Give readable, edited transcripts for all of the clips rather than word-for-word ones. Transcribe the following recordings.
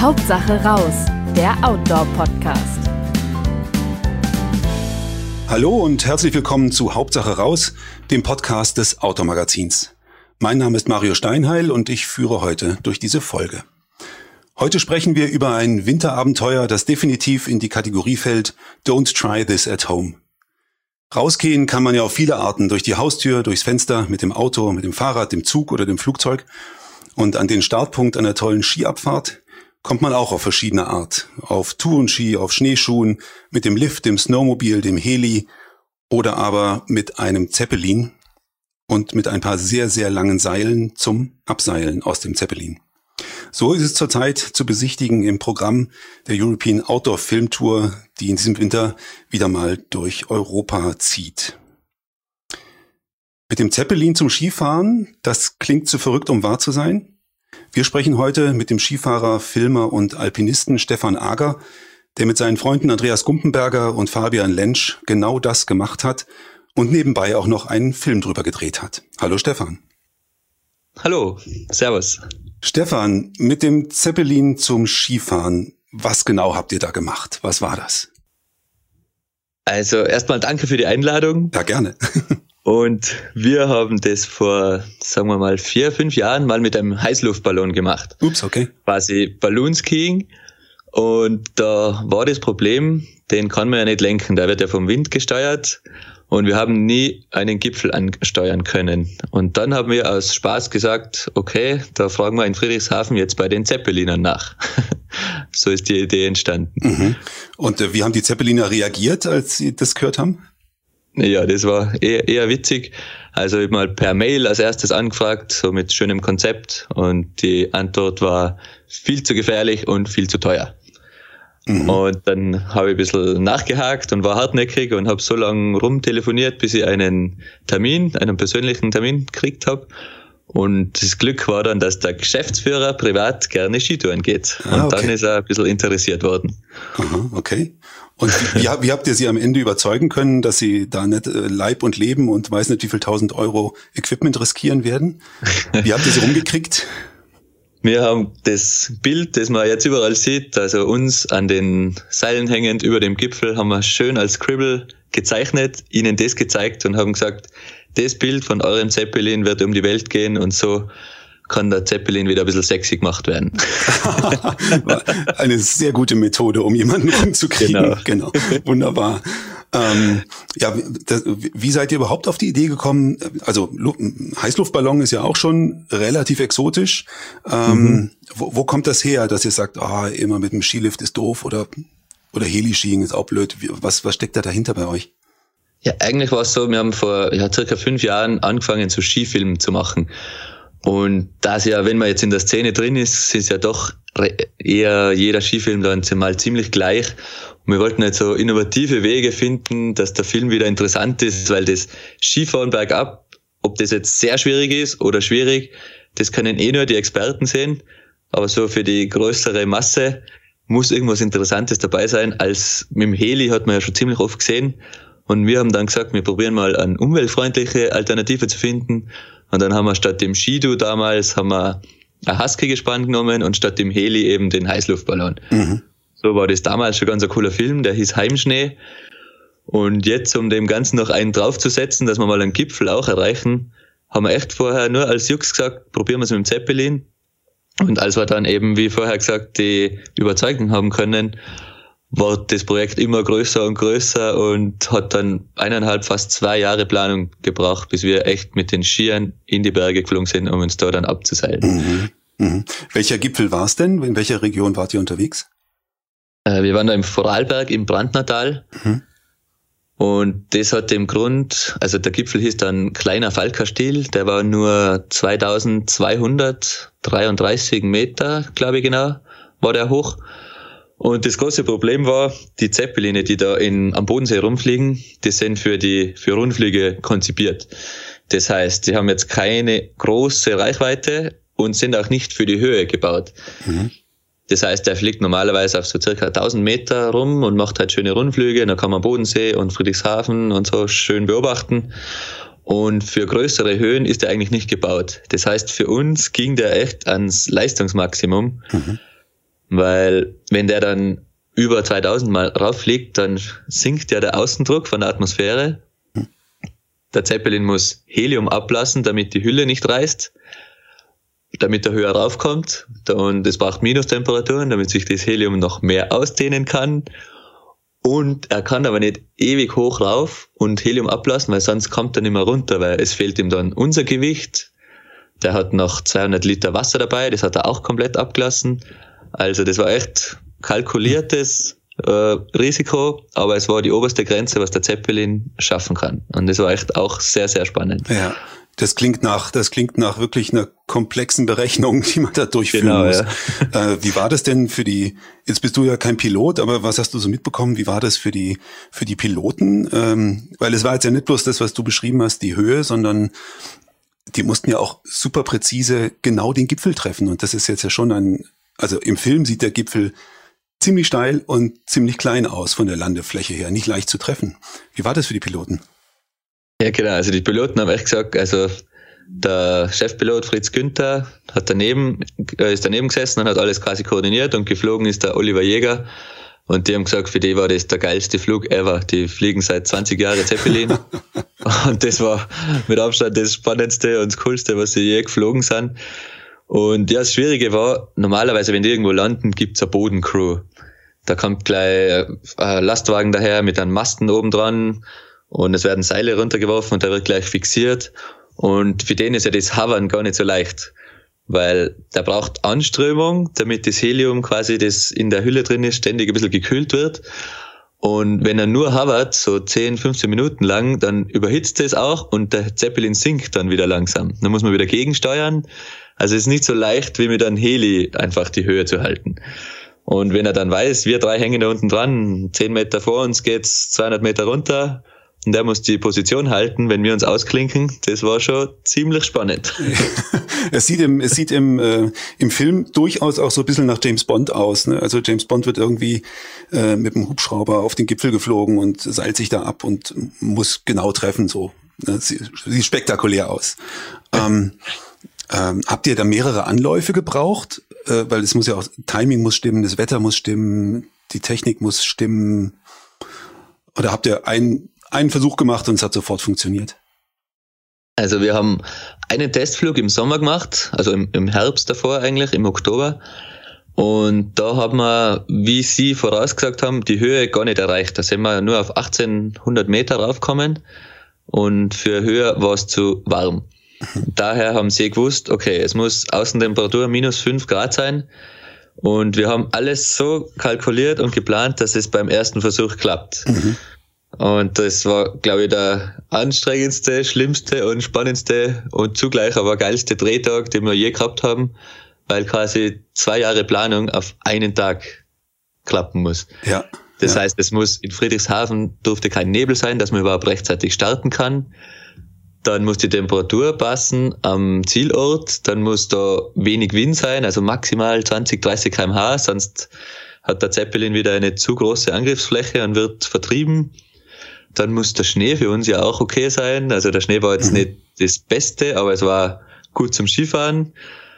Hauptsache raus, der Outdoor-Podcast. Hallo und herzlich willkommen zu Hauptsache raus, dem Podcast des Outdoor-Magazins. Mein Name ist Mario Steinheil und ich führe heute durch diese Folge. Heute sprechen wir über ein Winterabenteuer, das definitiv in die Kategorie fällt Don't try this at home. Rausgehen kann man ja auf viele Arten, durch die Haustür, durchs Fenster, mit dem Auto, mit dem Fahrrad, dem Zug oder dem Flugzeug. Und an den Startpunkt einer tollen Skiabfahrt kommt man auch auf verschiedene Art. Auf Tourenski, auf Schneeschuhen, mit dem Lift, dem Snowmobil, dem Heli oder aber mit einem Zeppelin und mit ein paar sehr, sehr langen Seilen zum Abseilen aus dem Zeppelin. So ist es zurzeit zu besichtigen im Programm der European Outdoor Film Tour, die in diesem Winter wieder mal durch Europa zieht. Mit dem Zeppelin zum Skifahren, das klingt zu verrückt, um wahr zu sein. Wir sprechen heute mit dem Skifahrer, Filmer und Alpinisten Stefan Ager, der mit seinen Freunden Andreas Gumpenberger und Fabian Lentsch genau das gemacht hat und nebenbei auch noch einen Film drüber gedreht hat. Hallo Stefan. Hallo, servus. Stefan, mit dem Zeppelin zum Skifahren, was genau habt ihr da gemacht? Was war das? Also erstmal danke für die Einladung. Ja, gerne. Und wir haben das vor, sagen wir mal, 4-5 Jahren mal mit einem Heißluftballon gemacht. Ups, okay. Quasi Balloonskiing. Und da war das Problem, den kann man ja nicht lenken, der wird ja vom Wind gesteuert. Und wir haben nie einen Gipfel ansteuern können. Und dann haben wir aus Spaß gesagt, okay, da fragen wir in Friedrichshafen jetzt bei den Zeppelinern nach. So ist die Idee entstanden. Mhm. Und wie haben die Zeppeliner reagiert, als sie das gehört haben? Ja, das war eher witzig. Also ich habe mal per Mail als erstes angefragt, so mit schönem Konzept. Und die Antwort war viel zu gefährlich und viel zu teuer. Mhm. Und dann habe ich ein bisschen nachgehakt und war hartnäckig und habe so lange rumtelefoniert, bis ich einen persönlichen Termin gekriegt habe. Und das Glück war dann, dass der Geschäftsführer privat gerne Skitouren geht. Und okay. Dann ist er ein bisschen interessiert worden. Aha, okay. Und wie habt ihr sie am Ende überzeugen können, dass sie da nicht Leib und Leben und weiß nicht wie viel 1000 Euro Equipment riskieren werden? Wie habt ihr sie rumgekriegt? Wir haben das Bild, das man jetzt überall sieht, also uns an den Seilen hängend über dem Gipfel, haben wir schön als Scribble gezeichnet, ihnen das gezeigt und haben gesagt, das Bild von eurem Zeppelin wird um die Welt gehen und so kann der Zeppelin wieder ein bisschen sexy gemacht werden. Eine sehr gute Methode, um jemanden rumzukriegen. Genau. Wunderbar. Wie seid ihr überhaupt auf die Idee gekommen? Also Heißluftballon ist ja auch schon relativ exotisch. Wo kommt das her, dass ihr sagt, immer mit dem Skilift ist doof oder Heli-Skiing ist auch blöd? Was steckt da dahinter bei euch? Ja, eigentlich war es so, wir haben vor circa 5 Jahren angefangen, so Skifilme zu machen. Und das ja, wenn man jetzt in der Szene drin ist ja doch eher jeder Skifilm dann mal ziemlich gleich. Und wir wollten halt so innovative Wege finden, dass der Film wieder interessant ist, weil das Skifahren bergab, ob das jetzt sehr schwierig ist oder schwierig, das können nur die Experten sehen. Aber so für die größere Masse muss irgendwas Interessantes dabei sein. Als mit dem Heli hat man ja schon ziemlich oft gesehen. Und wir haben dann gesagt, wir probieren mal eine umweltfreundliche Alternative zu finden. Und dann haben wir statt dem Ski-Doo damals ein Husky-Gespann genommen und statt dem Heli eben den Heißluftballon. Mhm. So war das damals schon ganz ein cooler Film, der hieß Heimschnee. Und jetzt, um dem Ganzen noch einen draufzusetzen, dass wir mal einen Gipfel auch erreichen, haben wir echt vorher nur als Jux gesagt, probieren wir es mit dem Zeppelin. Und als wir dann eben, wie vorher gesagt, die Überzeugung haben können, war das Projekt immer größer und größer und hat dann 1,5, fast 2 Jahre Planung gebraucht, bis wir echt mit den Skiern in die Berge geflogen sind, um uns da dann abzuseilen. Mhm. Mhm. Welcher Gipfel war es denn? In welcher Region wart ihr unterwegs? Wir waren da im Vorarlberg im Brandnertal. Mhm. Und das hat den Grund, also der Gipfel hieß dann Kleiner Falkastil, der war nur 2233 Meter, glaube ich genau, war der hoch. Und das große Problem war, die Zeppeline, die da am Bodensee rumfliegen, die sind für Rundflüge konzipiert. Das heißt, die haben jetzt keine große Reichweite und sind auch nicht für die Höhe gebaut. Mhm. Das heißt, der fliegt normalerweise auf so circa 1000 Meter rum und macht halt schöne Rundflüge. Dann kann man Bodensee und Friedrichshafen und so schön beobachten. Und für größere Höhen ist der eigentlich nicht gebaut. Das heißt, für uns ging der echt ans Leistungsmaximum. Mhm. weil wenn der dann über 2000 Mal rauffliegt, dann sinkt ja der Außendruck von der Atmosphäre. Der Zeppelin muss Helium ablassen, damit die Hülle nicht reißt, damit er höher raufkommt. Und es braucht Minustemperaturen, damit sich das Helium noch mehr ausdehnen kann. Und er kann aber nicht ewig hoch rauf und Helium ablassen, weil sonst kommt er nicht mehr runter, weil es fehlt ihm dann unser Gewicht. Der hat noch 200 Liter Wasser dabei, das hat er auch komplett abgelassen. Also das war echt kalkuliertes Risiko, aber es war die oberste Grenze, was der Zeppelin schaffen kann. Und das war echt auch sehr, sehr spannend. Ja, das klingt nach wirklich einer komplexen Berechnung, die man da durchführen muss. Ja. Wie war das denn jetzt bist du ja kein Pilot, aber was hast du so mitbekommen? Wie war das für die Piloten? Weil es war jetzt ja nicht bloß das, was du beschrieben hast, die Höhe, sondern die mussten ja auch super präzise genau den Gipfel treffen. Und das ist jetzt ja schon also im Film sieht der Gipfel ziemlich steil und ziemlich klein aus von der Landefläche her, nicht leicht zu treffen. Wie war das für die Piloten? Ja, genau. Also die Piloten haben echt gesagt, also der Chefpilot Fritz Günther ist daneben gesessen und hat alles quasi koordiniert, und geflogen ist der Oliver Jäger. Und die haben gesagt, für die war das der geilste Flug ever. Die fliegen seit 20 Jahren Zeppelin. Und das war mit Abstand das Spannendste und das Coolste, was sie je geflogen sind. Und ja, das Schwierige war, normalerweise, wenn die irgendwo landen, gibt's eine Bodencrew. Da kommt gleich ein Lastwagen daher mit einem Masten oben dran und es werden Seile runtergeworfen und der wird gleich fixiert. Und für den ist ja das Hovern gar nicht so leicht, weil der braucht Anströmung, damit das Helium quasi, das in der Hülle drin ist, ständig ein bisschen gekühlt wird. Und wenn er nur hovert, so 10, 15 Minuten lang, dann überhitzt es auch und der Zeppelin sinkt dann wieder langsam. Dann muss man wieder gegensteuern. Also es ist nicht so leicht, wie mit einem Heli einfach die Höhe zu halten. Und wenn er dann weiß, wir 3 hängen da unten dran, 10 Meter vor uns geht's 200 Meter runter und der muss die Position halten, wenn wir uns ausklinken, das war schon ziemlich spannend. Es sieht im Film durchaus auch so ein bisschen nach James Bond aus, ne? Also James Bond wird irgendwie mit dem Hubschrauber auf den Gipfel geflogen und seilt sich da ab und muss genau treffen, so. Sieht spektakulär aus. Habt ihr da mehrere Anläufe gebraucht? Weil es muss ja auch, Timing muss stimmen, das Wetter muss stimmen, die Technik muss stimmen. Oder habt ihr einen Versuch gemacht und es hat sofort funktioniert? Also wir haben einen Testflug im Sommer gemacht, also im Herbst davor eigentlich, im Oktober. Und da haben wir, wie Sie vorausgesagt haben, die Höhe gar nicht erreicht. Da sind wir nur auf 1800 Meter raufgekommen und für höher war es zu warm. Daher haben sie gewusst, okay, es muss Außentemperatur minus 5 Grad sein. Und wir haben alles so kalkuliert und geplant, dass es beim ersten Versuch klappt. Mhm. Und das war, glaube ich, der anstrengendste, schlimmste und spannendste und zugleich aber geilste Drehtag, den wir je gehabt haben, weil quasi 2 Jahre Planung auf einen Tag klappen muss. Ja. Das heißt, es muss in Friedrichshafen durfte kein Nebel sein, dass man überhaupt rechtzeitig starten kann. Dann muss die Temperatur passen am Zielort, dann muss da wenig Wind sein, also maximal 20, 30 km/h, sonst hat der Zeppelin wieder eine zu große Angriffsfläche und wird vertrieben. Dann muss der Schnee für uns ja auch okay sein, also der Schnee war jetzt nicht das Beste, aber es war gut zum Skifahren.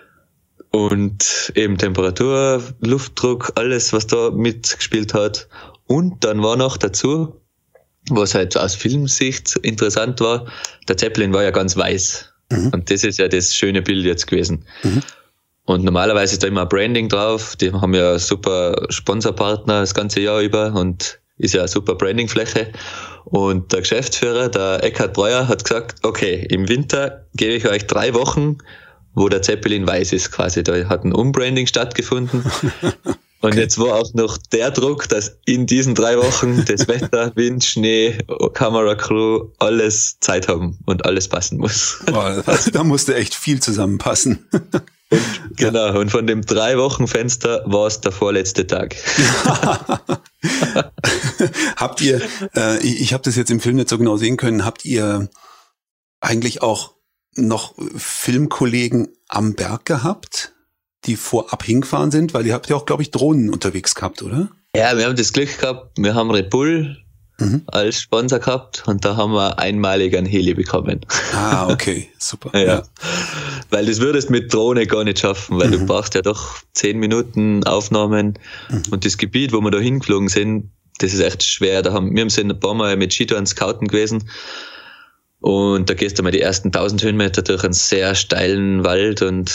Und eben Temperatur, Luftdruck, alles, was da mitgespielt hat. Und dann war noch dazu, was halt aus Filmsicht interessant war, der Zeppelin war ja ganz weiß. Mhm. Und das ist ja das schöne Bild jetzt gewesen. Mhm. Und normalerweise ist da immer Branding drauf. Die haben ja super Sponsorpartner das ganze Jahr über und ist ja eine super Brandingfläche. Und der Geschäftsführer, der Eckhard Breuer, hat gesagt, okay, im Winter gebe ich euch 3 Wochen, wo der Zeppelin weiß ist quasi. Da hat ein Umbranding stattgefunden. Und jetzt war auch noch der Druck, dass in diesen 3 Wochen das Wetter, Wind, Schnee, Kameracrew, alles Zeit haben und alles passen muss. Boah, da musste echt viel zusammenpassen. Und, genau, und von dem 3-Wochen-Fenster war es der vorletzte Tag. Habt ihr, ich habe das jetzt im Film nicht so genau sehen können, habt ihr eigentlich auch noch Filmkollegen am Berg gehabt, die vorab hingefahren sind? Weil ihr habt ja auch, glaube ich, Drohnen unterwegs gehabt, oder? Ja, wir haben das Glück gehabt, wir haben Red Bull als Sponsor gehabt und da haben wir einmalig einen Heli bekommen. Ah, okay, super. Ja. Weil das würdest mit Drohne gar nicht schaffen, weil du brauchst ja doch 10 Minuten Aufnahmen und das Gebiet, wo wir da hingeflogen sind, das ist echt schwer. Wir sind ein paar Mal mit Skitouren scouten gewesen und da gehst du mal die ersten 1000 Höhenmeter durch einen sehr steilen Wald und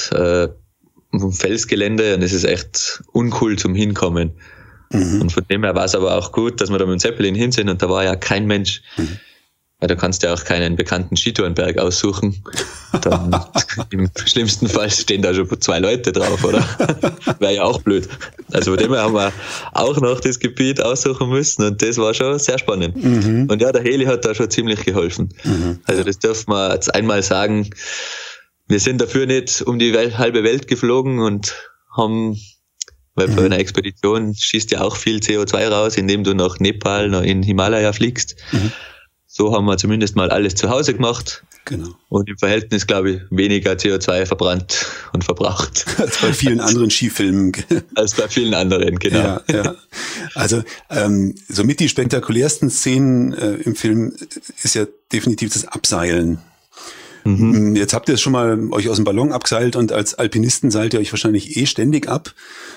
Felsgelände und es ist echt uncool zum Hinkommen. Und von dem her war es aber auch gut, dass wir da mit dem Zeppelin hin sind und da war ja kein Mensch. Weil da kannst du ja auch keinen bekannten Skitourenberg aussuchen. Dann im schlimmsten Fall stehen da schon 2 Leute drauf, oder? Wäre ja auch blöd. Also von dem her haben wir auch noch das Gebiet aussuchen müssen und das war schon sehr spannend. Und ja, der Heli hat da schon ziemlich geholfen. Also das dürfen wir jetzt einmal sagen. Wir sind dafür nicht um die halbe Welt geflogen und haben, weil bei einer Expedition schießt ja auch viel CO2 raus, indem du nach Nepal, nach in Himalaya fliegst. So haben wir zumindest mal alles zu Hause gemacht. Genau. Und im Verhältnis, glaube ich, weniger CO2 verbrannt und verbraucht. Als bei vielen anderen Skifilmen. Als bei vielen anderen, genau. Ja. Also somit die spektakulärsten Szenen im Film ist ja definitiv das Abseilen. Jetzt habt ihr es schon mal euch aus dem Ballon abgeseilt und als Alpinisten seilt ihr euch wahrscheinlich ständig ab.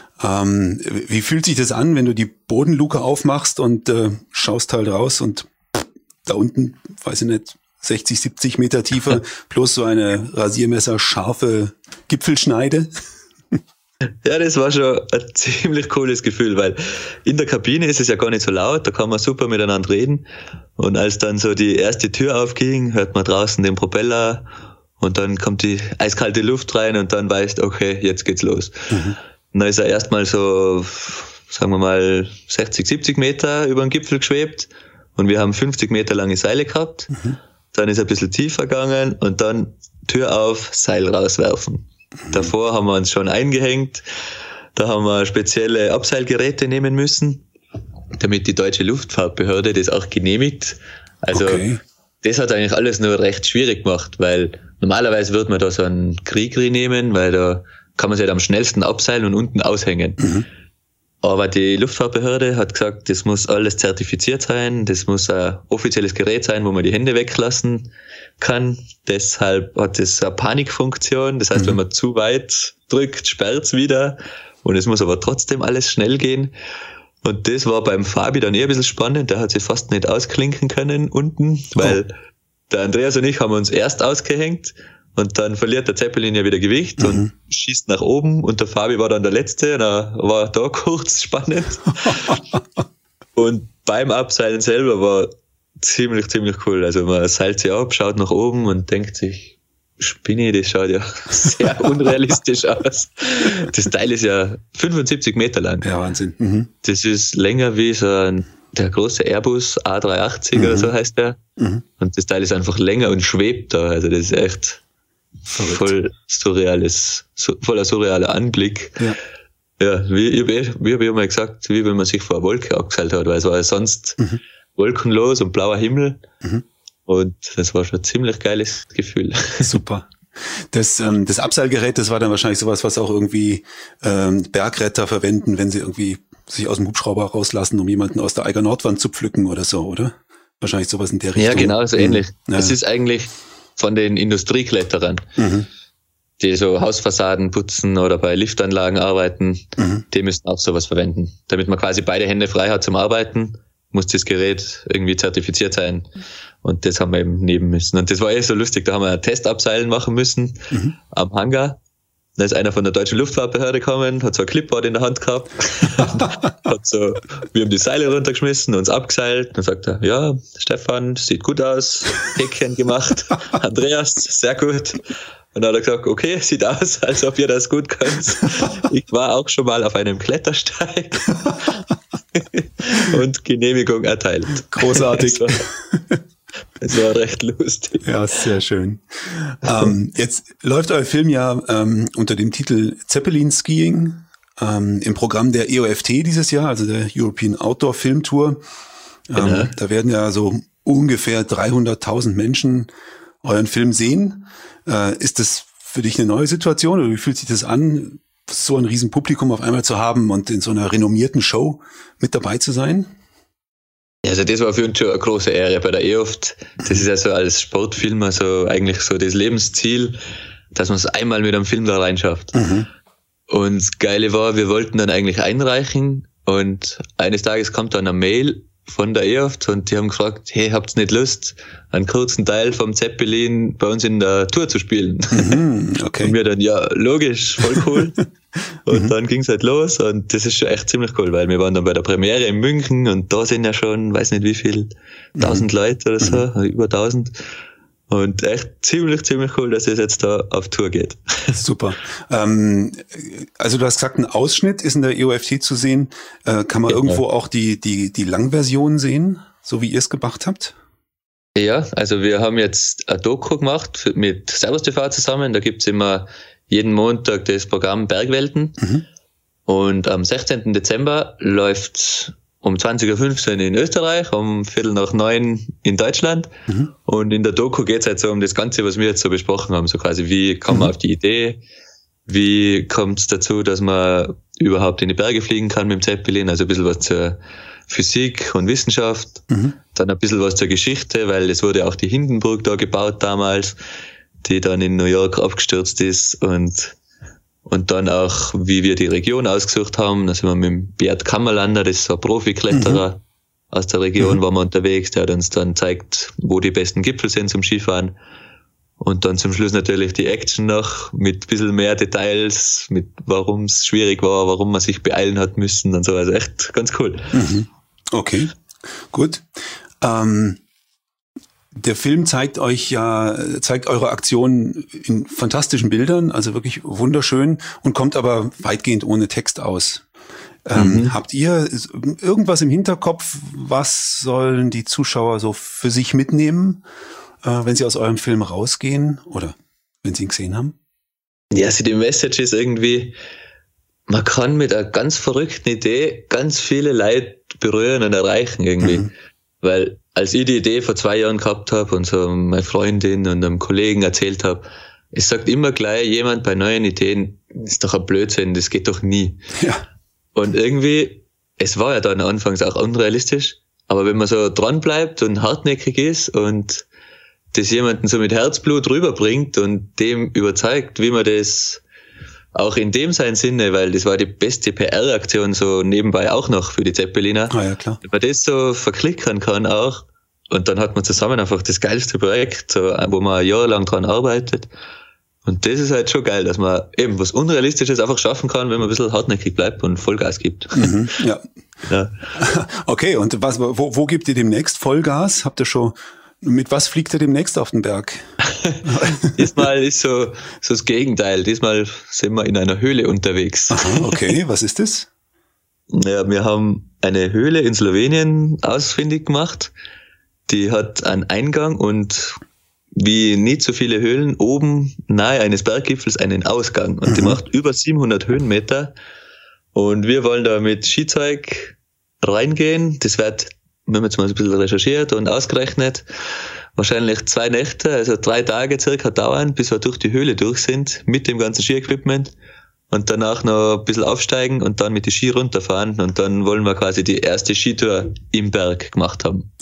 Wie fühlt sich das an, wenn du die Bodenluke aufmachst und schaust halt raus und da unten, weiß ich nicht, 60, 70 Meter Tiefe, plus so eine rasiermesserscharfe Gipfelschneide? Ja, das war schon ein ziemlich cooles Gefühl, weil in der Kabine ist es ja gar nicht so laut, da kann man super miteinander reden. Und als dann so die erste Tür aufging, hört man draußen den Propeller und dann kommt die eiskalte Luft rein und dann weißt du, okay, jetzt geht's los. Und dann ist er erstmal so, sagen wir mal, 60, 70 Meter über den Gipfel geschwebt und wir haben 50 Meter lange Seile gehabt. Dann ist er ein bisschen tiefer gegangen und dann Tür auf, Seil rauswerfen. Davor haben wir uns schon eingehängt. Da haben wir spezielle Abseilgeräte nehmen müssen, damit die deutsche Luftfahrtbehörde das auch genehmigt. Also das hat eigentlich alles nur recht schwierig gemacht, weil normalerweise würde man da so einen Grigri nehmen, weil da kann man sich halt am schnellsten abseilen und unten aushängen. Aber die Luftfahrtbehörde hat gesagt, das muss alles zertifiziert sein, das muss ein offizielles Gerät sein, wo man die Hände weglassen kann. Deshalb hat es eine Panikfunktion. Das heißt, wenn man zu weit drückt, sperrt's wieder. Und es muss aber trotzdem alles schnell gehen. Und das war beim Fabi dann eher ein bisschen spannend. Der hat sich fast nicht ausklinken können unten, weil der Andreas und ich haben uns erst ausgehängt. Und dann verliert der Zeppelin ja wieder Gewicht und schießt nach oben und der Fabi war dann der Letzte, da war da kurz spannend. Und beim Abseilen selber war ziemlich cool. Also man seilt sich ab, schaut nach oben und denkt sich, Spinni, das schaut ja sehr unrealistisch aus. Das Teil ist ja 75 Meter lang. Ja, Wahnsinn. Das ist länger wie so der große Airbus A380 oder so heißt der. Und das Teil ist einfach länger und schwebt da. Also das ist echt voll voller surrealer Anblick. Ja, wie habe ich mal gesagt, wie wenn man sich vor einer Wolke abgeseilt hat, weil es war ja sonst wolkenlos und blauer Himmel. Und das war schon ein ziemlich geiles Gefühl. Super. Das Abseilgerät, das war dann wahrscheinlich sowas, was auch irgendwie Bergretter verwenden, wenn sie irgendwie sich aus dem Hubschrauber rauslassen, um jemanden aus der Eiger Nordwand zu pflücken oder so, oder? Wahrscheinlich sowas in der Richtung. Ja, genau, so ähnlich. Das ist eigentlich von den Industriekletterern, die so Hausfassaden putzen oder bei Liftanlagen arbeiten, die müssen auch sowas verwenden. Damit man quasi beide Hände frei hat zum Arbeiten, muss das Gerät irgendwie zertifiziert sein. Und das haben wir eben nehmen müssen. Und das war so lustig, da haben wir ein Testabseilen machen müssen am Hangar. Da ist einer von der deutschen Luftfahrtbehörde gekommen, hat so ein Clipboard in der Hand gehabt, wir haben die Seile runtergeschmissen, uns abgeseilt. Dann sagt er, ja, Stefan, sieht gut aus, Häkchen gemacht, Andreas, sehr gut. Und dann hat er gesagt, okay, sieht aus, als ob ihr das gut könnt. Ich war auch schon mal auf einem Klettersteig und Genehmigung erteilt. Großartig. Es war recht lustig. Ja, sehr schön. Jetzt läuft euer Film ja unter dem Titel Zeppelin Skiing im Programm der EOFT dieses Jahr, also der European Outdoor Film Tour. Da werden ja so ungefähr 300.000 Menschen euren Film sehen. Ist das für dich eine neue Situation oder wie fühlt sich das an, so ein riesen Publikum auf einmal zu haben und in so einer renommierten Show mit dabei zu sein? Also das war für uns schon eine große Ehre bei der EOFT. Das ist also als Sportfilmer so eigentlich so das Lebensziel, dass man es einmal mit einem Film da reinschafft. Und das Geile war, wir wollten dann eigentlich einreichen und eines Tages kommt dann eine Mail von der EOFT und die haben gefragt, hey, habt ihr nicht Lust, einen kurzen Teil vom Zeppelin bei uns in der Tour zu spielen? Okay. Und wir dann, ja, logisch, voll cool. Und dann ging's halt los und das ist schon echt ziemlich cool, weil wir waren dann bei der Premiere in München und da sind ja schon, weiß nicht wie viel, 1000 Leute oder so, über 1000. Und echt ziemlich cool, dass es jetzt da auf Tour geht. Super. Also du hast gesagt, ein Ausschnitt ist in der EOFT zu sehen. Kann man irgendwo auch die Langversion sehen, so wie ihr es gemacht habt? Ja, also wir haben jetzt ein Doku gemacht mit Servus TV zusammen. Da gibt's immer jeden Montag das Programm Bergwelten. Und am 16. Dezember läuft um 20.15 Uhr in Österreich, um 8:45 in Deutschland. Und in der Doku geht's halt so um das Ganze, was wir jetzt so besprochen haben. So quasi, wie kommt man auf die Idee? Wie kommt's dazu, dass man überhaupt in die Berge fliegen kann mit dem Zeppelin? Also ein bisschen was zur Physik und Wissenschaft. Dann ein bisschen was zur Geschichte, weil es wurde auch die Hindenburg da gebaut damals, die dann in New York abgestürzt ist. Und dann auch, wie wir die Region ausgesucht haben. Da sind wir mit dem Bert Kammerlander, das ist so ein Profikletterer aus der Region, waren wir unterwegs. Der hat uns dann gezeigt, wo die besten Gipfel sind zum Skifahren. Und dann zum Schluss natürlich die Action noch mit ein bisschen mehr Details, mit warum es schwierig war, warum man sich beeilen hat müssen und so. Also echt ganz cool. Okay, gut. Der Film zeigt eure Aktion in fantastischen Bildern, also wirklich wunderschön und kommt aber weitgehend ohne Text aus. Habt ihr irgendwas im Hinterkopf, was sollen die Zuschauer so für sich mitnehmen, wenn sie aus eurem Film rausgehen oder wenn sie ihn gesehen haben? Ja, also die Message ist irgendwie, man kann mit einer ganz verrückten Idee ganz viele Leute berühren und erreichen irgendwie. Weil als ich die Idee vor 2 Jahren gehabt habe und so meine Freundin und einem Kollegen erzählt habe, es sagt immer gleich jemand bei neuen Ideen, das ist doch ein Blödsinn, das geht doch nie. Ja. Und irgendwie, es war ja dann anfangs auch unrealistisch, aber wenn man so dran bleibt und hartnäckig ist und das jemanden so mit Herzblut rüberbringt und dem überzeugt, wie man das auch in dem sein Sinne, weil das war die beste PR-Aktion so nebenbei auch noch für die Zeppeliner. Ja, klar. Wenn man das so verklickern kann auch und dann hat man zusammen einfach das geilste Projekt, so, wo man jahrelang dran arbeitet. Und das ist halt schon geil, dass man eben was Unrealistisches einfach schaffen kann, wenn man ein bisschen hartnäckig bleibt und Vollgas gibt. Ja. Okay, und wo gebt ihr demnächst Vollgas? Habt ihr schon, mit was fliegt ihr demnächst auf den Berg? Diesmal ist so das Gegenteil. Diesmal sind wir in einer Höhle unterwegs. Aha, okay, was ist das? Ja, wir haben eine Höhle in Slowenien ausfindig gemacht. Die hat einen Eingang und wie nicht so viele Höhlen oben nahe eines Berggipfels einen Ausgang. Und die macht über 700 Höhenmeter. Und wir wollen da mit Skizeug reingehen. Das wird, wir haben jetzt mal ein bisschen recherchiert und ausgerechnet, wahrscheinlich 2 Nächte, also 3 Tage circa dauern, bis wir durch die Höhle durch sind, mit dem ganzen Ski-Equipment und danach noch ein bisschen aufsteigen und dann mit die Ski runterfahren und dann wollen wir quasi die erste Skitour im Berg gemacht haben.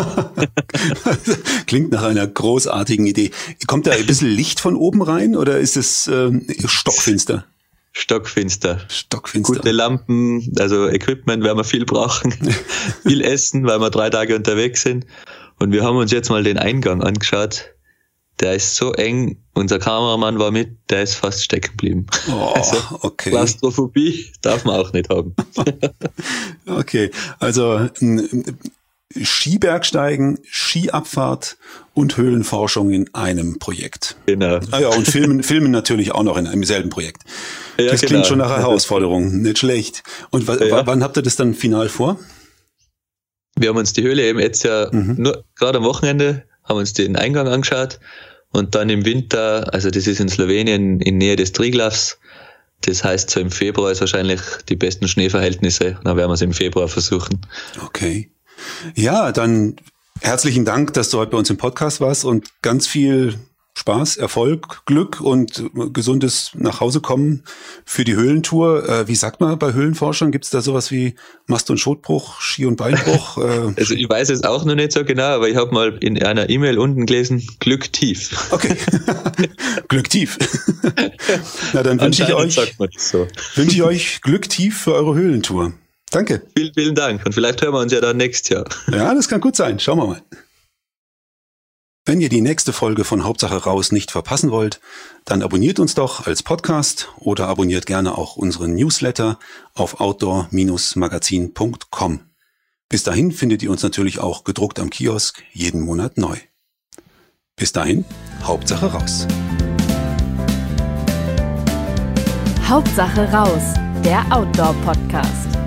Klingt nach einer großartigen Idee. Kommt da ein bisschen Licht von oben rein oder ist es stockfinster? Stockfinster. Gute Lampen, also Equipment werden wir viel brauchen. Viel essen, weil wir 3 Tage unterwegs sind. Und wir haben uns jetzt mal den Eingang angeschaut. Der ist so eng. Unser Kameramann war mit, der ist fast stecken geblieben. Oh, also, okay. Klaustrophobie darf man auch nicht haben. Okay, also Skibergsteigen, Skiabfahrt und Höhlenforschung in einem Projekt. Genau. Ah ja, und Filmen natürlich auch noch in einem selben Projekt. Ja, das klingt schon nach einer Herausforderung, nicht schlecht. Und wann habt ihr das dann final vor? Wir haben uns die Höhle eben jetzt ja nur gerade am Wochenende, haben uns den Eingang angeschaut und dann im Winter, also das ist in Slowenien in Nähe des Triglavs, das heißt so im Februar ist wahrscheinlich die besten Schneeverhältnisse, dann werden wir es im Februar versuchen. Okay. Ja, dann herzlichen Dank, dass du heute bei uns im Podcast warst und ganz viel Spaß, Erfolg, Glück und gesundes Nachhausekommen für die Höhlentour. Wie sagt man bei Höhlenforschern? Gibt es da sowas wie Mast- und Schotbruch, Ski- und Beinbruch? Also ich weiß es auch noch nicht so genau, aber ich habe mal in einer E-Mail unten gelesen, Glück tief. Okay, Glück tief. Na, dann wünsche ich euch Glück tief für eure Höhlentour. Danke. Vielen, vielen Dank und vielleicht hören wir uns ja dann nächstes Jahr. Ja, das kann gut sein. Schauen wir mal. Wenn ihr die nächste Folge von Hauptsache raus nicht verpassen wollt, dann abonniert uns doch als Podcast oder abonniert gerne auch unseren Newsletter auf outdoor-magazin.com. Bis dahin findet ihr uns natürlich auch gedruckt am Kiosk jeden Monat neu. Bis dahin, Hauptsache raus. Hauptsache raus, der Outdoor-Podcast.